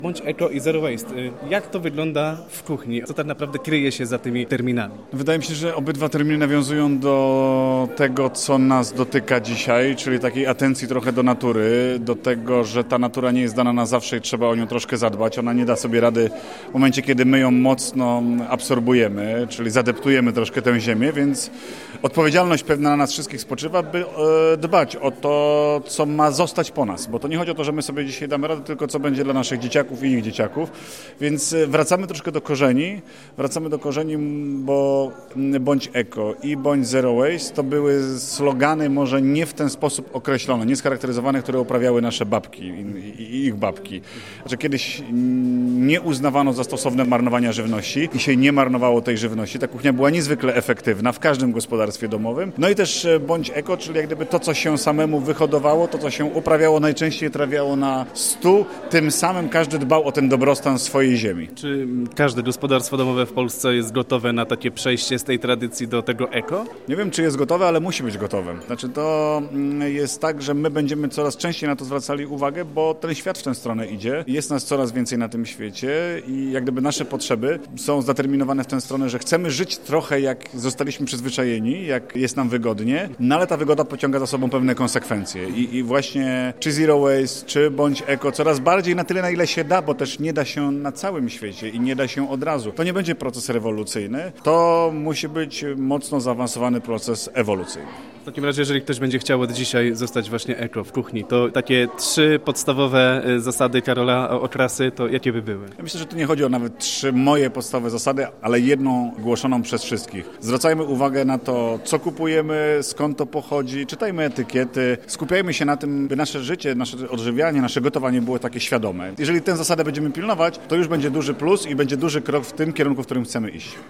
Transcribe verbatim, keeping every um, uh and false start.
Bądź eko i zero waste. Jak to wygląda w kuchni? Co tak naprawdę kryje się za tymi terminami? Wydaje mi się, że obydwa terminy nawiązują do tego, co nas dotyka dzisiaj, czyli takiej atencji trochę do natury, do tego, że ta natura nie jest dana na zawsze i trzeba o nią troszkę zadbać. Ona nie da sobie rady w momencie, kiedy my ją mocno absorbujemy, czyli zadeptujemy troszkę tę ziemię, więc odpowiedzialność pewna na nas wszystkich spoczywa, by e, dbać o to, co ma zostać po nas, bo to nie chodzi o to, że my sobie dzisiaj damy radę, tylko co będzie dla naszych dzieciaków i ich dzieciaków, więc wracamy troszkę do korzeni, wracamy do korzeni, bo bądź eko i bądź zero waste to były slogany może nie w ten sposób określone, nie scharakteryzowane, które uprawiały nasze babki i, i ich babki. Znaczy kiedyś nie uznawano za stosowne marnowania żywności i się nie marnowało tej żywności. Ta kuchnia była niezwykle efektywna w każdym gospodarstwie domowym. No i też bądź eko, czyli jak gdyby to, co się samemu wyhodowało, to, co się uprawiało, najczęściej trafiało na stół, tym samym każdy dbał o ten dobrostan swojej ziemi. Czy każde gospodarstwo domowe w Polsce jest gotowe na takie przejście z tej tradycji do tego eko? Nie wiem, czy jest gotowe, ale musi być gotowe. Znaczy to jest tak, że my będziemy coraz częściej na to zwracali uwagę, bo ten świat w tę stronę idzie. Jest nas coraz więcej na tym świecie i jak gdyby nasze potrzeby są zdeterminowane w tę stronę, że chcemy żyć trochę jak zostaliśmy przyzwyczajeni, jak jest nam wygodnie, no ale ta wygoda pociąga za sobą pewne konsekwencje. I, i właśnie czy zero waste, czy bądź eko, coraz bardziej na tyle, na ile się da, bo też nie da się na całym świecie i nie da się od razu. To nie będzie proces rewolucyjny, to musi być mocno zaawansowany proces ewolucyjny. W takim razie, jeżeli ktoś będzie chciał od dzisiaj zostać właśnie eko w kuchni, to takie trzy podstawowe zasady Karola Okrasy, to jakie by były? Ja myślę, że tu nie chodzi o nawet trzy moje podstawowe zasady, ale jedną głoszoną przez wszystkich. Zwracajmy uwagę na to, co kupujemy, skąd to pochodzi, czytajmy etykiety, skupiajmy się na tym, by nasze życie, nasze odżywianie, nasze gotowanie było takie świadome. Jeżeli tę zasadę będziemy pilnować, to już będzie duży plus i będzie duży krok w tym kierunku, w którym chcemy iść.